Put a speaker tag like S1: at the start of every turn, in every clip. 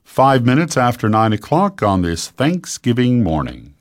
S1: 5 minutes after 9 o'clock on this Thanksgiving morning.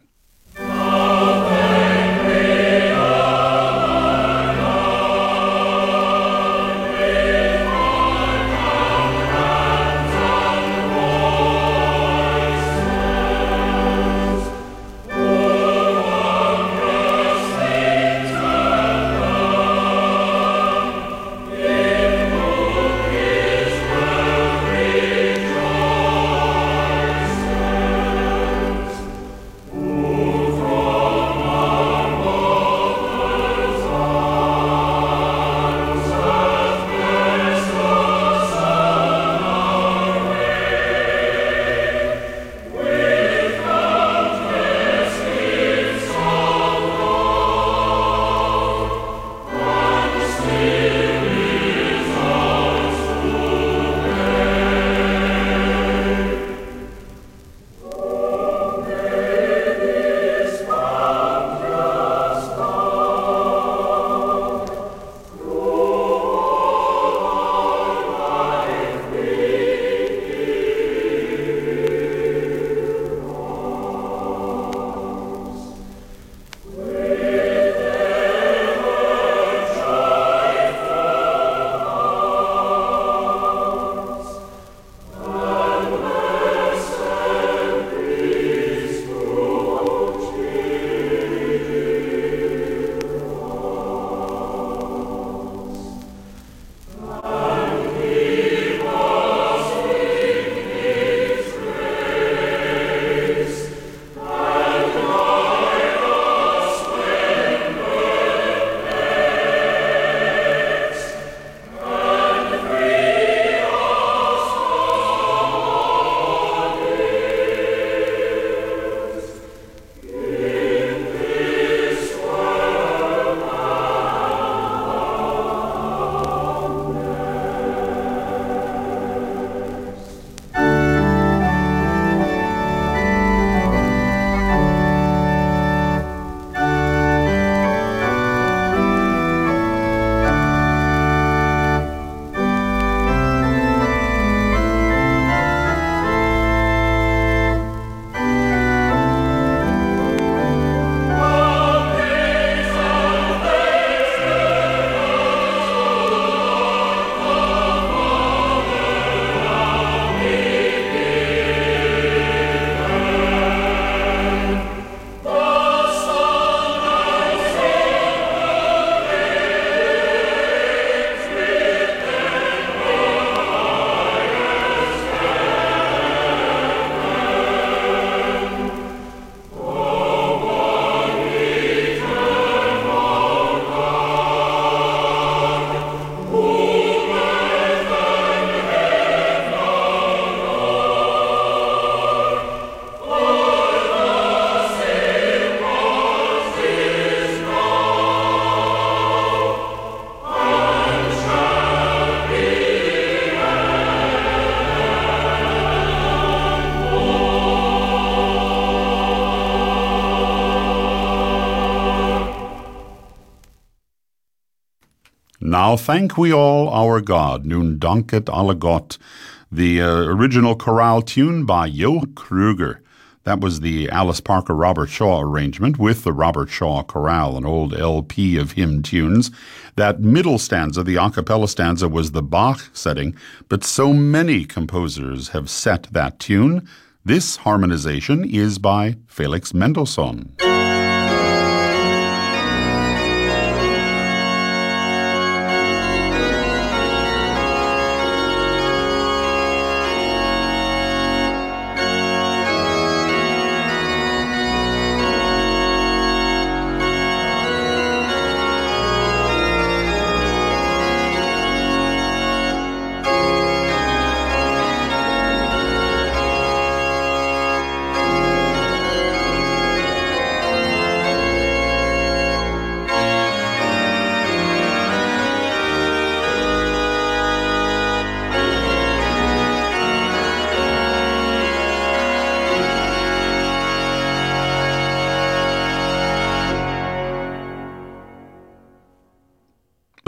S1: Now thank we all our God, nun danket alle Gott, the original chorale tune by Johann Kruger. That was the Alice Parker Robert Shaw arrangement with the Robert Shaw Chorale, an old LP of hymn tunes. That middle stanza, the a cappella stanza, was the Bach setting, but so many composers have set that tune. This harmonization is by Felix Mendelssohn.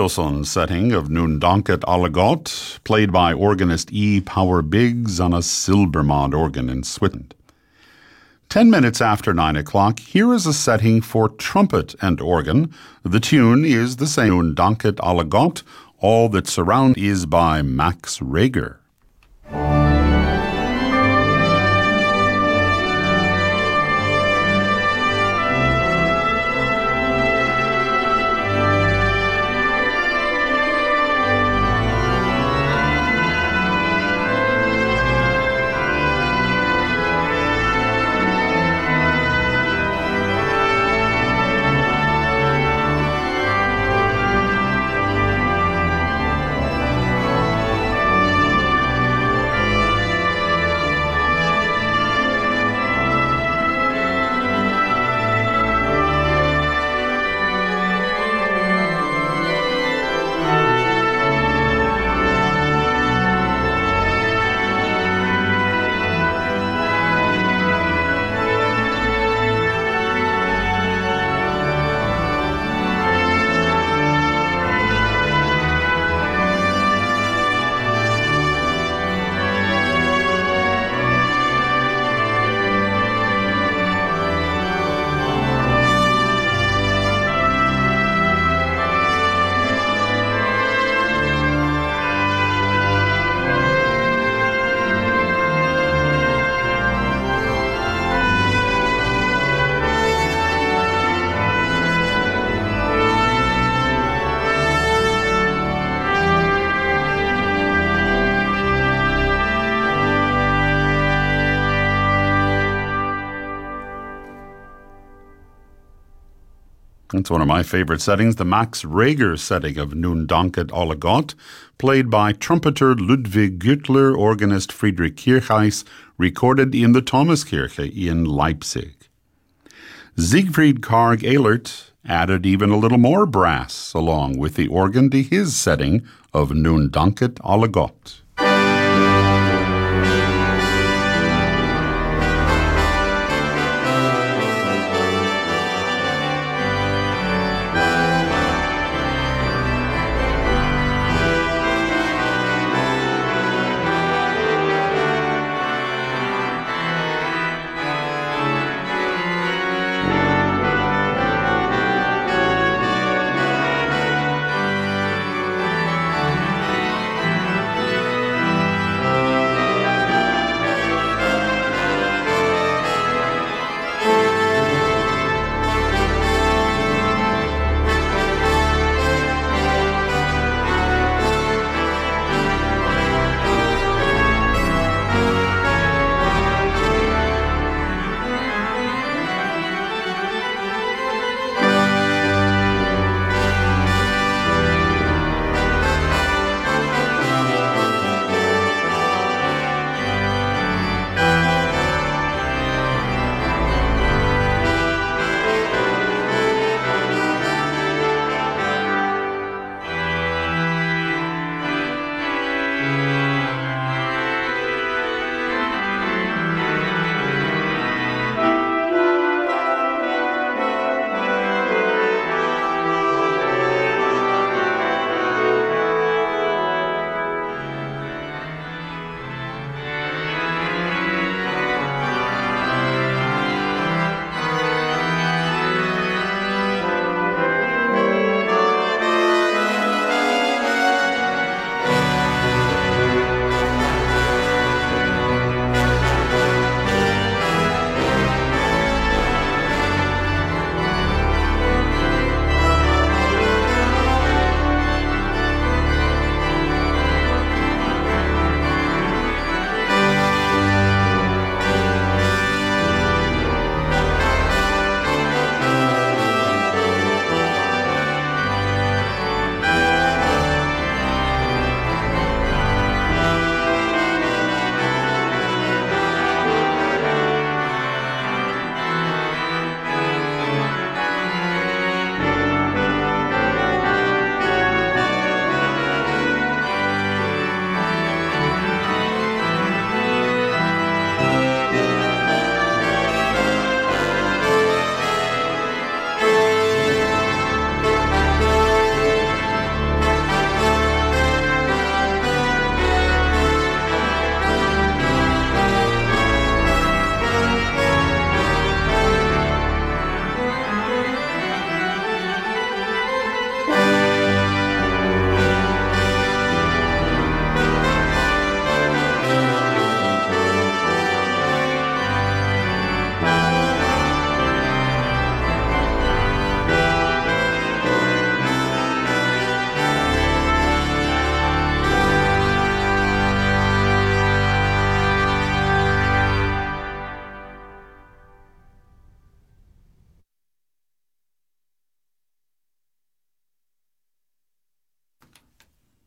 S1: Mendelssohn setting of Nun Danket alle Gott, played by organist E. Power Biggs on a Silbermond organ in Switzerland. 10 minutes after 9 o'clock, here is a setting for trumpet and organ. The tune is the same, Nun Danket alle Gott. All that surround is by Max Reger. It's one of my favorite settings, the Max Reger setting of Nun Danket alle Gott, played by trumpeter Ludwig Güttler, organist Friedrich Kirchheis, recorded in the Thomaskirche in Leipzig. Siegfried Karg Ehlert added even a little more brass along with the organ to his setting of Nun Danket alle Gott.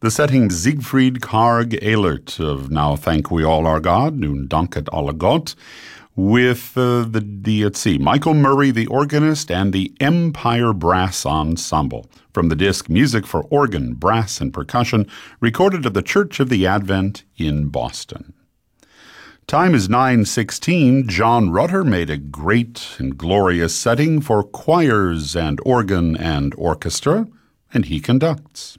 S1: The setting Siegfried Karg Ehlert of Now Thank We All Our God, Nun Danket Alle Gott, with Michael Murray, the organist, and the Empire Brass Ensemble, from the disc Music for Organ, Brass, and Percussion, recorded at the Church of the Advent in Boston. Time is 9:16. John Rutter made a great and glorious setting for choirs and organ and orchestra, and he conducts.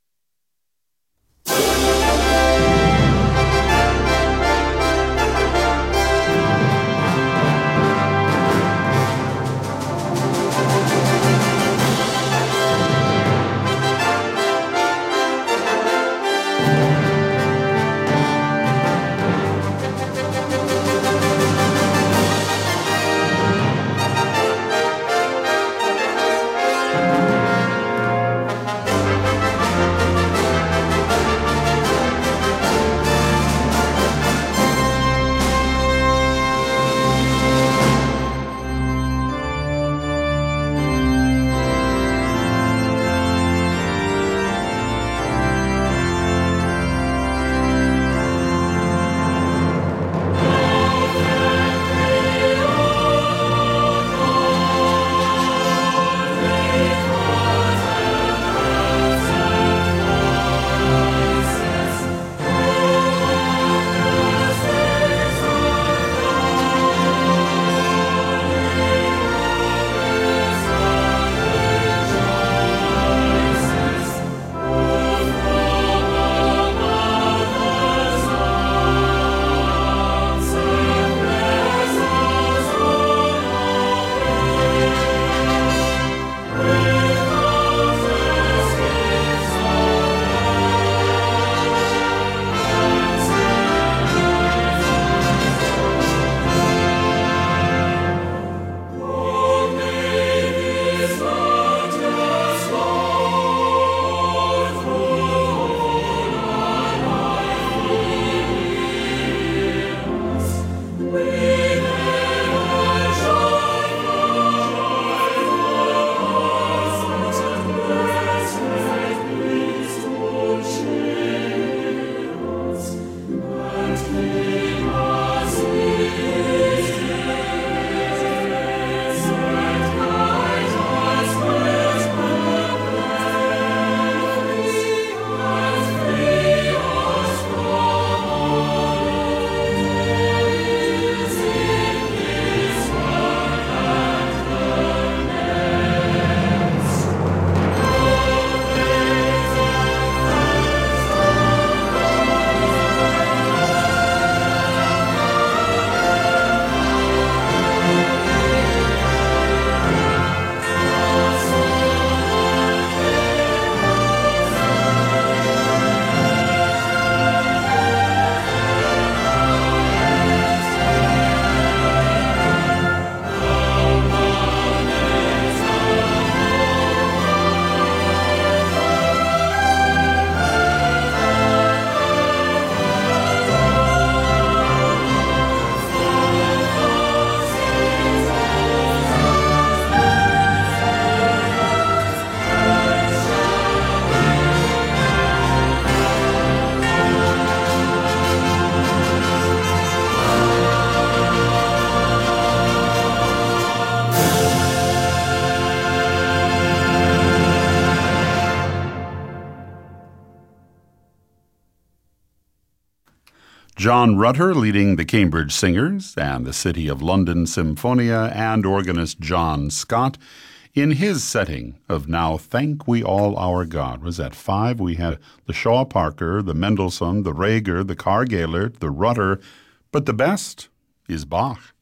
S1: John Rutter leading the Cambridge Singers and the City of London Symphonia, and organist John Scott in his setting of Now Thank We All Our God. Was at 5? We had the Shaw Parker, the Mendelssohn, the Reger, the Karg Ehlert, the Rutter, but the best is Bach.